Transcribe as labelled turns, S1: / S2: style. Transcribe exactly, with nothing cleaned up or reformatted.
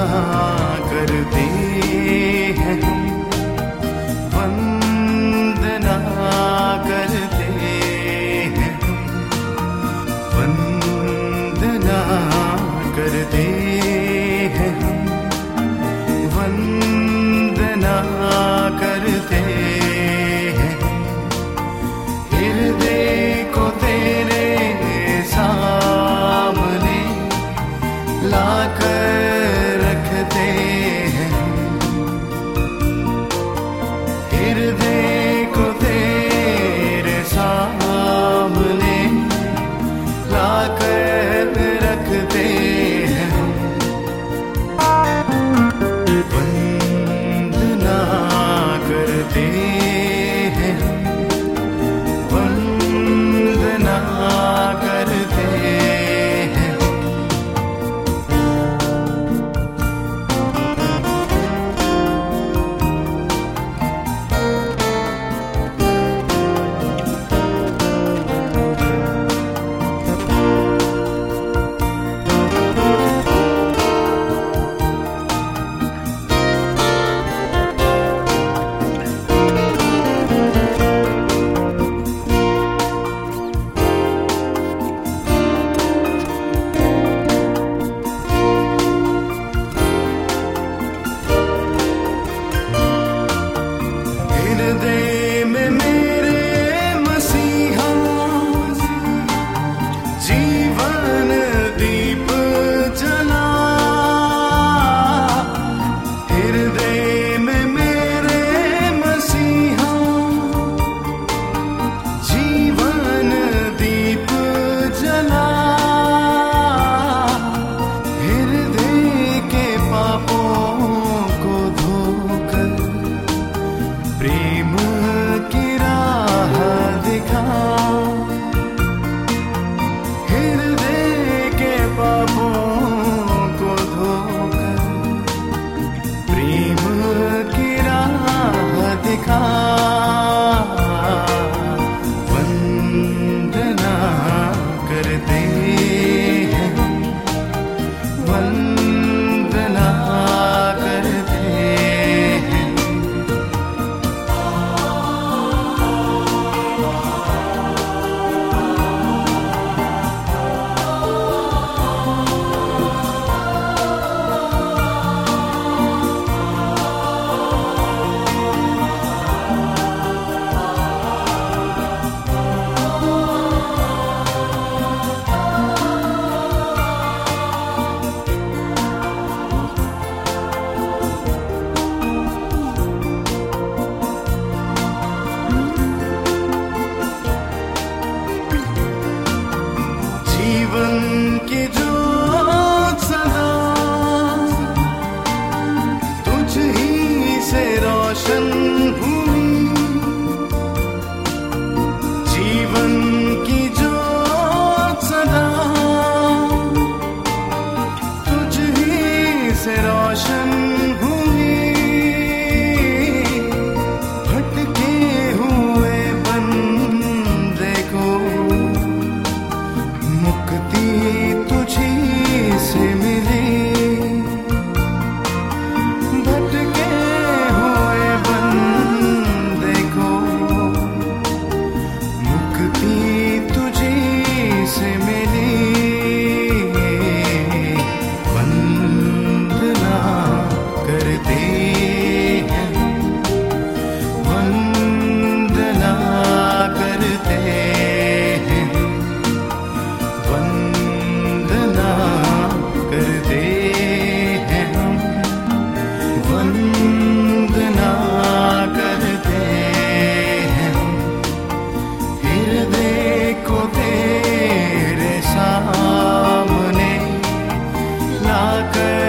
S1: करते हैं हम, वंदना करते हैं हम, वंदना करते हैं हम, वंदना करते हैं। हृदय को तेरे सामने लाकर रखते हैं, हृदय को तेरे सामने लाकर रखते हैं। वंदना करते हैं, वंदना करते हैं। हृदय में मेरे मसीहा जीवन दीप जला, हृदय में मेरे मसीहा जीवन दीप जला। हृदय के पापों को धोकर प्रेम की राह दिखा, हृदय के पापों को धोकर प्रेम की राह दिखा। वंदना करते हैं, वंदना करते हैं। जीवन की ज्योत सदा तुझ ही से रोशन हुई, जीवन की ज्योत सदा तुझ ही से रोशन हुई। भटके हुए बंदे को मुक्ति तुझी से मिली, भटके हुए बंदे को मुक्ति तुझी से मिली। वंदना करते हैं, वंदना करते हैं, वंदना करते हैं हम, वंदना करते हैं। हृदय को तेरे सामने लाकर